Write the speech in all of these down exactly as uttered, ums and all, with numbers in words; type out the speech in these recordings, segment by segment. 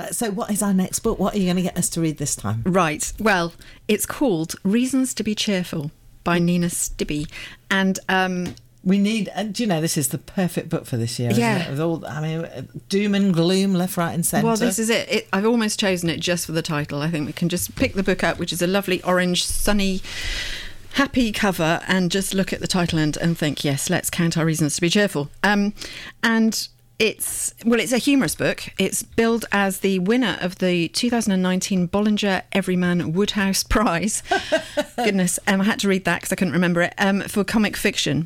Uh, so what is our next book? What are you going to get us to read this time? Right. Well, it's called Reasons to be Cheerful by Nina Stibbe. And um, we need, uh, do you know, this is the perfect book for this year, yeah. isn't it? With all, I mean, doom and gloom left, right and centre. Well, this is it. it. I've almost chosen it just for the title. I think we can just pick the book up, which is a lovely orange, sunny, happy cover, and just look at the title and, and think, yes, let's count our reasons to be cheerful. Um, and it's, well, it's a humorous book. It's billed as the winner of the two thousand nineteen Bollinger Everyman Woodhouse Prize. Goodness, um, I had to read that because I couldn't remember it, um, for comic fiction.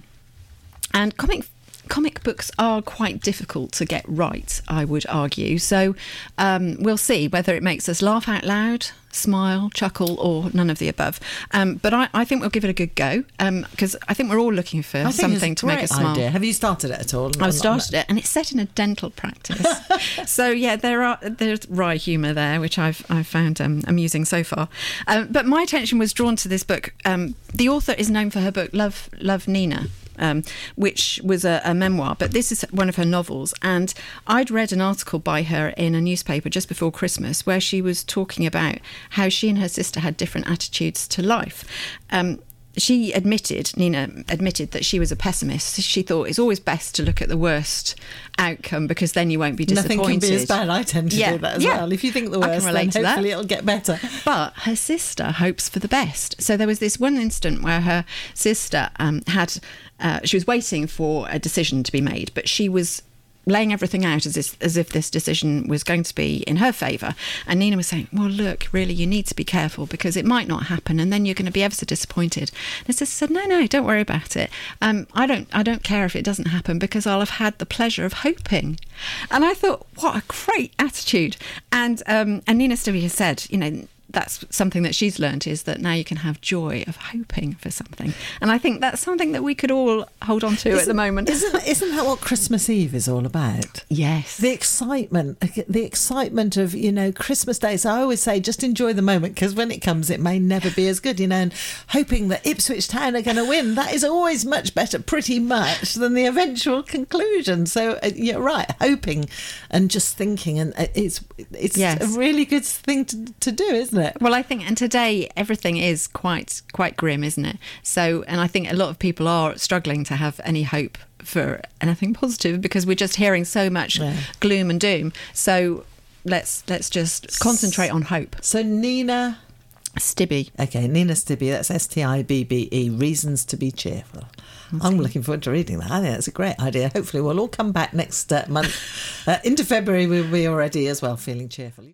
And comic Comic books are quite difficult to get right, I would argue. So um, we'll see whether it makes us laugh out loud, smile, chuckle, or none of the above. Um, but I, I think we'll give it a good go, because um, I think we're all looking for I think something it's a to make great us smile. idea. Have you started it at all? I've started it, and it's set in a dental practice. So yeah, there are there's wry humour there, which I've I've found um, amusing so far. Um, but my attention was drawn to this book. Um, the author is known for her book Love Love Nina. Um, which was a, a memoir, but this is one of her novels. And I'd read an article by her in a newspaper just before Christmas where she was talking about how she and her sister had different attitudes to life. Um, she admitted, Nina admitted that she was a pessimist. She thought it's always best to look at the worst outcome because then you won't be disappointed. Nothing can be as bad. I tend to yeah, do that as yeah. well. If you think the I worst, can then relate hopefully to that. it'll get better. But her sister hopes for the best. So there was this one instant where her sister um, had, uh, she was waiting for a decision to be made, but she was laying everything out as if, as if this decision was going to be in her favour. And Nina was saying, well, look, really, you need to be careful because it might not happen and then you're going to be ever so disappointed. And her sister said, no, no, don't worry about it. Um, I don't I don't care if it doesn't happen because I'll have had the pleasure of hoping. And I thought, what a great attitude. And, um, and Nina Stibbe has said, you know, that's something that she's learned, is that now you can have joy of hoping for something. And I think that's something that we could all hold on to isn't, at the moment. Isn't, isn't that what Christmas Eve is all about? Yes. The excitement, the excitement of, you know, Christmas Day. So I always say, just enjoy the moment because when it comes, it may never be as good, you know, and hoping that Ipswich Town are going to win. That is always much better, pretty much, than the eventual conclusion. So uh, you're right, hoping and just thinking. And it's, it's yes. a really good thing to, to do, isn't it? Well, I think, and today everything is quite quite grim, isn't it? So, and I think a lot of people are struggling to have any hope for anything positive because we're just hearing so much yeah. gloom and doom. So let's let's just concentrate on hope. So Nina Stibbe. Okay, Nina Stibbe, that's S T I B B E, Reasons to be Cheerful. Okay. I'm looking forward to reading that. I think that's a great idea. Hopefully we'll all come back next uh, month. Uh, into February we'll be already as well feeling cheerful.